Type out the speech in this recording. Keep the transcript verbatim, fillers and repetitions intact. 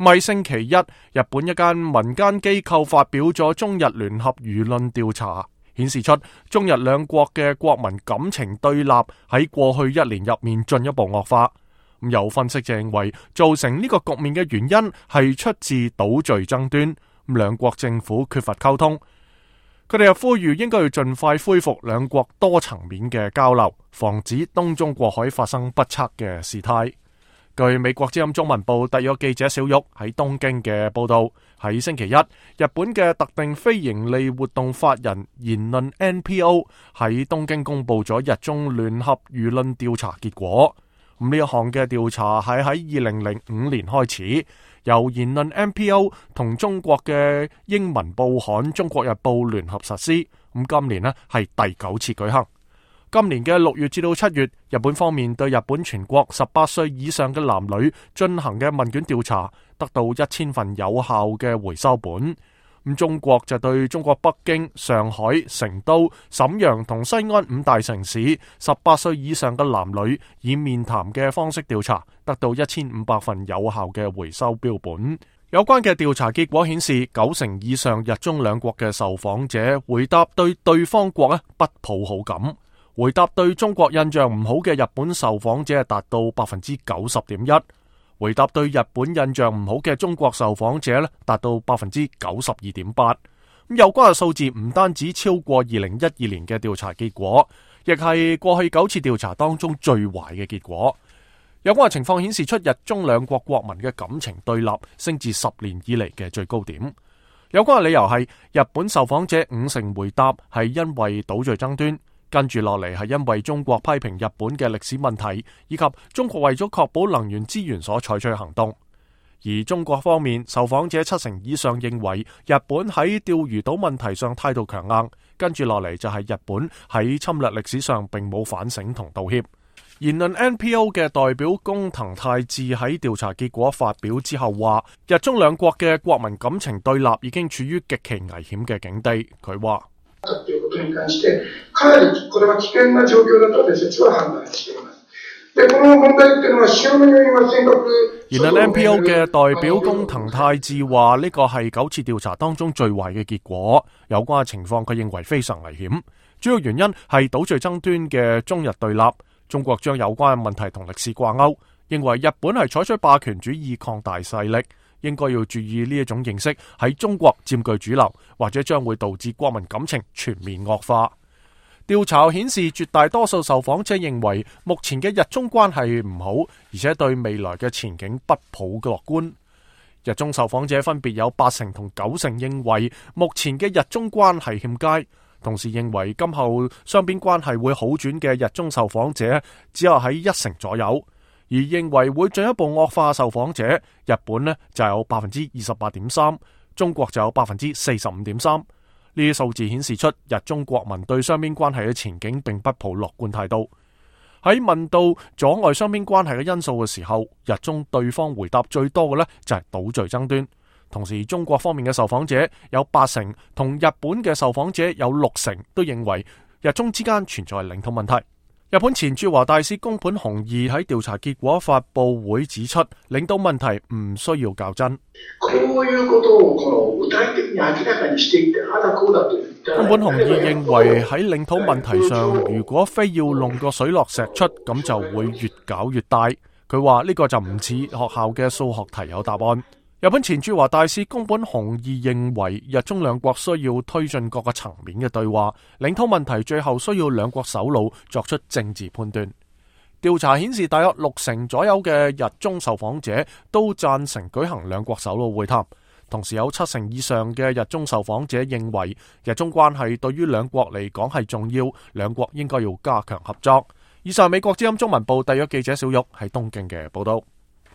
喺星期一，日本一間民間機構發表咗中日聯合輿論調查，顯示出中日兩國嘅國民感情對立喺過去一年入面進一步惡化。有分析就認為，造成呢個局面嘅原因係出自島嶼爭端，兩國政府缺乏溝通。佢哋又呼籲應該要盡快恢復兩國多層面嘅交流，防止東中國海發生不測嘅事態。據美國之音中文部特約記者小玉喺東京嘅報道，喺星期一，日本嘅特定非營利活動法人言論 N P O 喺東京公布咗日中聯合輿論調查結果。咁呢一項嘅調查係喺二零零五年開始，由言論 N P O 同中國嘅英文報刊《中國日報》聯合實施。咁今年呢係第九次舉行。今年嘅六月至到七月，日本方面對日本全國十八歲以上嘅男女進行嘅問卷調查，得到一千份有效嘅回收本。咁中國就對中國北京、上海、成都、瀋陽同西安五大城市十八歲以上嘅男女以面談嘅方式調查，得到一千五百份有效嘅回收標本。有關嘅調查結果顯示，九成以上日中兩國嘅受訪者回答對對方國咧不抱好感。回答對中國印象唔好嘅日本受訪者係達到百分之九十點一，回答對日本印象唔好嘅中國受訪者咧達到百分之九十二點八。咁有關嘅數字唔單止超過二零一二年嘅調查結果，亦係過去九次調查當中最壞嘅結果。有關嘅情況顯示出日中兩國國民嘅感情對立升至十年以嚟嘅最高點。有關嘅理由係日本受訪者五成回答係因為島嶼爭端。跟住落嚟係因為中國批評日本嘅歷史問題，以及中國為咗確保能源資源所採取行動。而中國方面，受訪者七成以上認為日本喺釣魚島問題上態度強硬。跟住落嚟就係日本喺侵略歷史上並冇反省同道歉。言論 N P O 嘅代表工藤泰志喺調查結果發表之後話，日中兩國嘅國民感情對立已經處於極其危險嘅境地。佢話ということに関してかなりこれは危険な狀況だと私たちは判斷しています。でこの問題っていうのは潮のようには尖閣。 言論 N P O 嘅代表工藤泰志話呢個係九次調查當中最壞嘅結果，有關嘅情況佢認為非常危險，主要原因係島嶼爭端嘅中日對立，中國將有關嘅問題同歷史掛鈎，認為日本係採取霸權主義擴大勢力。應該要注意呢一種認識喺中國佔據主流，或者將會導致國民感情全面惡化。調查顯示，絕大多數受訪者認為目前嘅日中關係唔好，而且對未來嘅前景不抱樂觀。日中受訪者分別有八成同九成認為目前嘅日中關係欠佳，同時認為今後雙邊關係會好轉嘅日中受訪者只有喺一成左右。而認為會進一步惡化受訪者，日本呢就有百分之二十八點三，中國就有百分之四十五點三。呢啲數字顯示出日中國民對雙邊關係嘅前景並不抱樂觀態度。喺問到阻礙雙邊關係嘅因素嘅時候，日中對方回答最多嘅呢就係島嶼爭端。同時，中國方面嘅受訪者有八成，同日本嘅受訪者有六成都認為日中之間存在領土問題。日本前駐華大使宮本雄二喺調查結果發佈會指出，領土問題唔需要較真。 こういうことをこの具體的に明らかにしていってあだこうだと言ったら。 宮本雄二認為喺領土問題上，如果非要弄個水落石出，咁就會越搞越大。佢話呢個就唔似學校嘅數學題有答案。日本前駐華大使宮本雄二認為，日中兩國需要推進各個層面嘅對話，領土問題最後需要兩國首腦作出政治判斷。調查顯示，大約六成左右嘅日中受訪者都贊成舉行兩國首腦會談，同時有七成以上嘅日中受訪者認為，日中關係對於兩國嚟講係重要，兩國應該要加強合作。以上美國之音中文部特約記者小玉喺東京嘅報道。